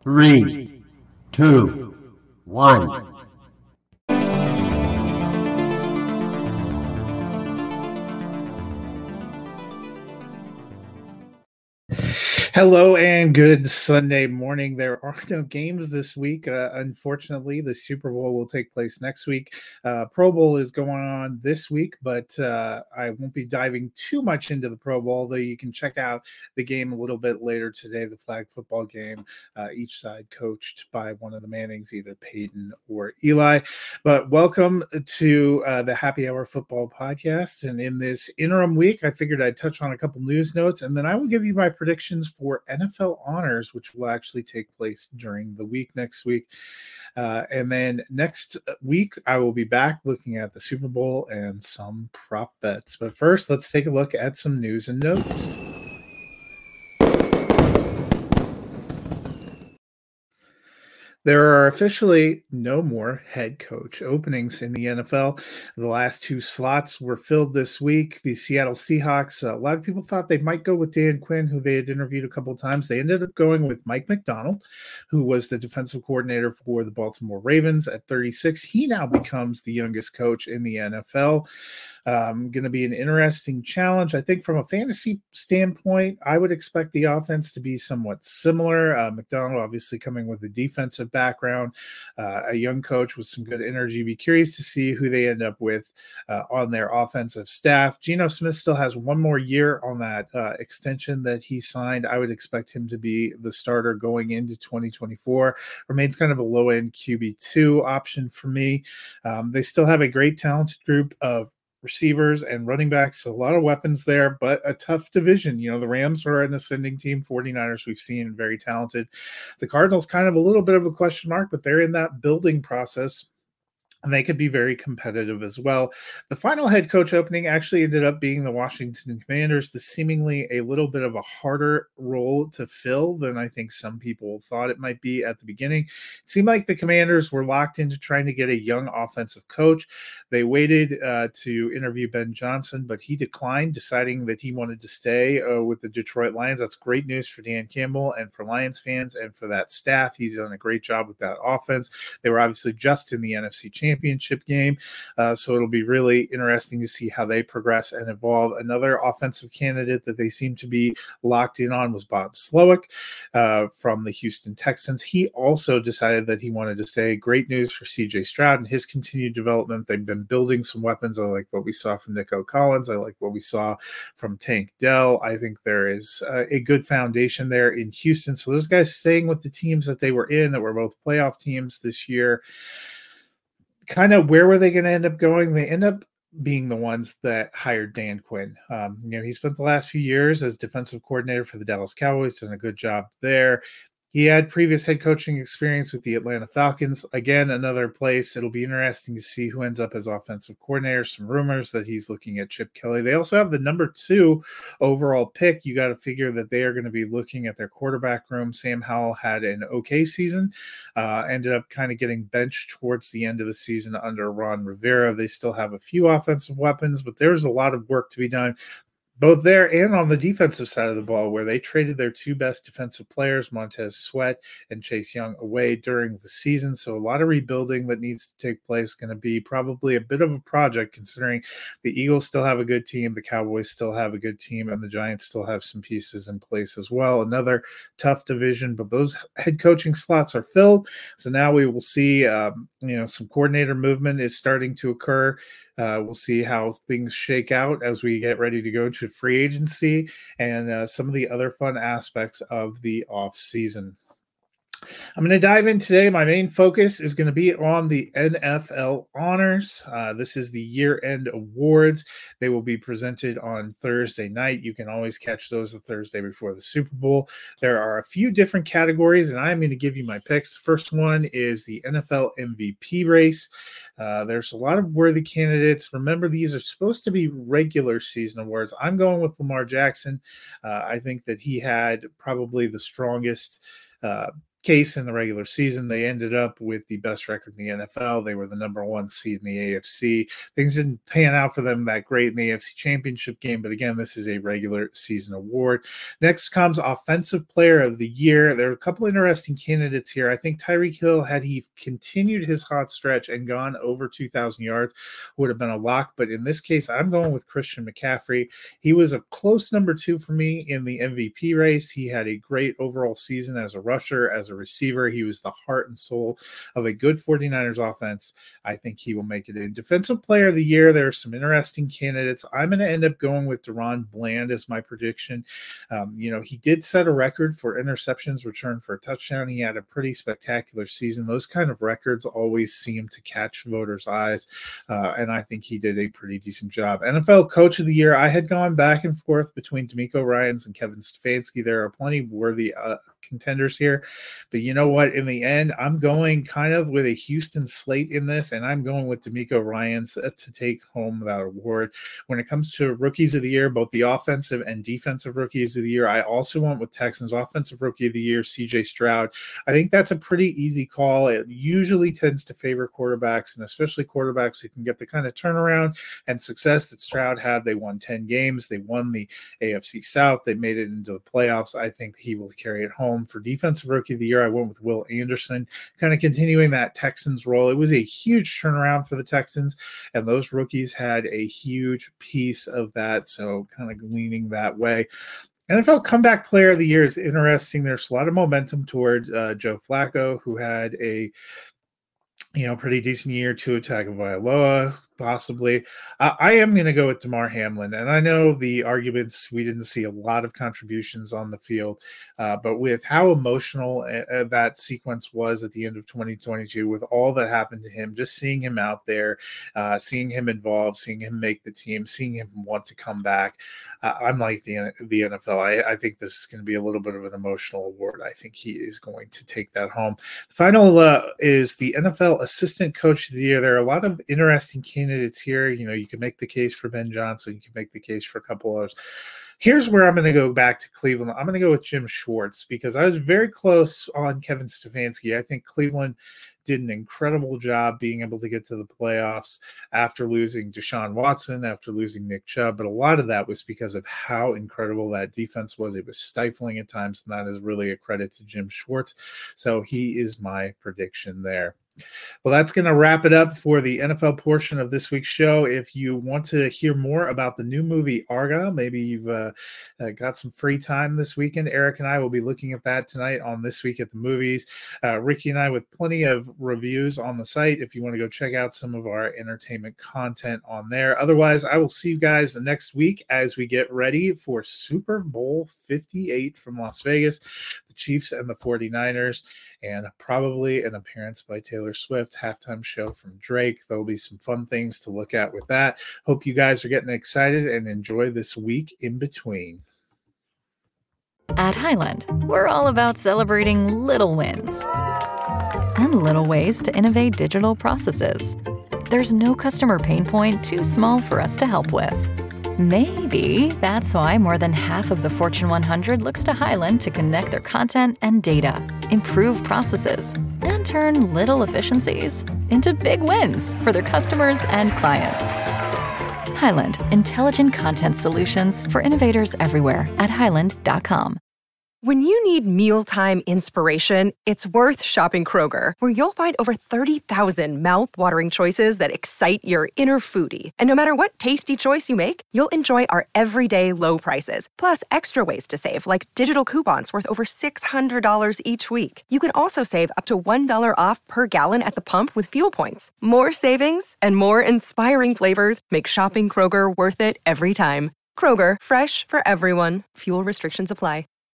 Three, two, one. Hello and good Sunday morning. There are no games this week. Unfortunately, the Super Bowl will take place next week. Pro Bowl is going on this week, but I won't be diving too much into the Pro Bowl, though you can check out the game a little bit later today, the flag football game, each side coached by one of the Mannings, either Peyton or Eli. But welcome to the Happy Hour Football Podcast. And in this interim week, I figured I'd touch on a couple news notes, and then I will give you my predictions for NFL honors, which will actually take place during the week next week. And then next week, I will be back looking at the Super Bowl and some prop bets. But first, let's take a look at some news and notes. There are officially no more head coach openings in the NFL. The last two slots were filled this week. The Seattle Seahawks, a lot of people thought they might go with Dan Quinn, who they had interviewed a couple of times. They ended up going with Mike Macdonald, who was the defensive coordinator for the Baltimore Ravens at 36. He now becomes the youngest coach in the NFL. Going to be an interesting challenge. I think from a fantasy standpoint, I would expect the offense to be somewhat similar. Macdonald obviously coming with a defensive background, a young coach with some good energy. Be curious to see who they end up with on their offensive staff. Geno Smith still has one more year on that extension that he signed. I would expect him to be the starter going into 2024. Remains kind of a low-end QB2 option for me. They still have a great talented group of receivers and running backs, so a lot of weapons there, but a tough division. You know, the Rams are an ascending team. 49ers we've seen very talented. The Cardinals kind of a little bit of a question mark, but they're in that building process, and they could be very competitive as well. The final head coach opening actually ended up being the Washington Commanders, the seemingly a little bit of a harder role to fill than I think some people thought it might be at the beginning. It seemed like the Commanders were locked into trying to get a young offensive coach. They waited to interview Ben Johnson, but he declined, deciding that he wanted to stay with the Detroit Lions. That's great news for Dan Campbell and for Lions fans and for that staff. He's done a great job with that offense. They were obviously just in the NFC Championship game, so it'll be really interesting to see how they progress and evolve. Another offensive candidate that they seem to be locked in on was Bob Slowick from the Houston Texans. He also decided that he wanted to stay. Great news for CJ Stroud and his continued development. They've been building some weapons. I like what we saw from Nico Collins. I like what we saw from Tank Dell. I think there is a good foundation there in Houston. So those guys staying with the teams that they were in, that were both playoff teams this year. Kind of where were they going to end up going? They end up being the ones that hired Dan Quinn. He spent the last few years as defensive coordinator for the Dallas Cowboys, done a good job there. He had previous head coaching experience with the Atlanta Falcons. Again, another place. It'll be interesting to see who ends up as offensive coordinator. Some rumors that he's looking at Chip Kelly. They also have the number 2 overall pick. You got to figure that they are going to be looking at their quarterback room. Sam Howell had an okay season. Ended up kind of getting benched towards the end of the season under Ron Rivera. They still have a few offensive weapons, but there's a lot of work to be done, both there and on the defensive side of the ball, where they traded their 2 best defensive players, Montez Sweat and Chase Young, away during the season. So a lot of rebuilding that needs to take place. Going to be probably a bit of a project, considering the Eagles still have a good team, the Cowboys still have a good team, and the Giants still have some pieces in place as well. Another tough division, but those head coaching slots are filled. So now we will see, some coordinator movement is starting to occur. We'll see how things shake out as we get ready to go to free agency and some of the other fun aspects of the off season. I'm going to dive in today. My main focus is going to be on the NFL honors. This is the year-end awards. They will be presented on Thursday night. You can always catch those the Thursday before the Super Bowl. There are a few different categories, and I'm going to give you my picks. First one is the NFL MVP race. There's a lot of worthy candidates. Remember, these are supposed to be regular season awards. I'm going with Lamar Jackson. I think that he had probably the strongest case in the regular season. They ended up with the best record in the NFL. They were the number 1 seed in the AFC. Things didn't pan out for them that great in the AFC Championship game, but again, this is a regular season award. Next comes Offensive Player of the Year. There are a couple interesting candidates here. I think Tyreek Hill, had he continued his hot stretch and gone over 2,000 yards, would have been a lock, but in this case, I'm going with Christian McCaffrey. He was a close number 2 for me in the MVP race. He had a great overall season as a rusher, as a receiver. He was the heart and soul of a good 49ers offense. I think he will make it in. Defensive Player of the Year, there are some interesting candidates. I'm going to end up going with DaRon Bland as my prediction. He did set a record for interceptions returned for a touchdown. He had a pretty spectacular season. Those kind of records always seem to catch voters' eyes, and I think he did a pretty decent job. NFL Coach of the Year, I had gone back and forth between DeMeco Ryans and Kevin Stefanski. There are plenty worthy contenders here, but you know what? In the end, I'm going kind of with a Houston slate in this, and I'm going with DeMeco Ryans to take home that award. When it comes to Rookies of the Year, both the offensive and defensive Rookies of the Year, I also went with Texans Offensive Rookie of the Year, CJ Stroud. I think that's a pretty easy call. It usually tends to favor quarterbacks, and especially quarterbacks who can get the kind of turnaround and success that Stroud had. They won 10 games. They won the AFC South. They made it into the playoffs. I think he will carry it home. For Defensive Rookie of the Year, I went with Will Anderson, kind of continuing that Texans role. It was a huge turnaround for the Texans, and those rookies had a huge piece of that, so kind of leaning that way. NFL Comeback Player of the Year is interesting. There's a lot of momentum toward Joe Flacco, who had a pretty decent year. Tua Tagovailoa, possibly. I am going to go with Damar Hamlin, and I know the arguments, we didn't see a lot of contributions on the field, but with how emotional that sequence was at the end of 2022, with all that happened to him, just seeing him out there, seeing him involved, seeing him make the team, seeing him want to come back, I'm like the NFL. I think this is going to be a little bit of an emotional award. I think he is going to take that home. The final is the NFL Assistant Coach of the Year. There are a lot of interesting candidates here. You can make the case for Ben Johnson. You can make the case for a couple others. Here's where I'm going to go back to Cleveland. I'm going to go with Jim Schwartz because I was very close on Kevin Stefanski. I think Cleveland did an incredible job being able to get to the playoffs after losing Deshaun Watson, after losing Nick Chubb. But a lot of that was because of how incredible that defense was. It was stifling at times, and that is really a credit to Jim Schwartz. So he is my prediction there. Well, that's going to wrap it up for the NFL portion of this week's show. If you want to hear more about the new movie Argylle, maybe you've got some free time this weekend, Eric and I will be looking at that tonight on This Week at the Movies. Ricky and I with plenty of reviews on the site if you want to go check out some of our entertainment content on there. Otherwise, I will see you guys next week as we get ready for Super Bowl 58 from Las Vegas, the Chiefs and the 49ers, and probably an appearance by Taylor Swift, halftime show from Drake. There'll be some fun things to look at with that. Hope you guys are getting excited and enjoy this week in between. At Highland, we're all about celebrating little wins and little ways to innovate digital processes. There's no customer pain point too small for us to help with. Maybe that's why more than half of the Fortune 100 looks to Highland to connect their content and data, improve processes, and turn little efficiencies into big wins for their customers and clients. Highland, intelligent content solutions for innovators everywhere at highland.com. When you need mealtime inspiration, it's worth shopping Kroger, where you'll find over 30,000 mouth-watering choices that excite your inner foodie. And no matter what tasty choice you make, you'll enjoy our everyday low prices, plus extra ways to save, like digital coupons worth over $600 each week. You can also save up to $1 off per gallon at the pump with fuel points. More savings and more inspiring flavors make shopping Kroger worth it every time. Kroger, fresh for everyone. Fuel restrictions apply.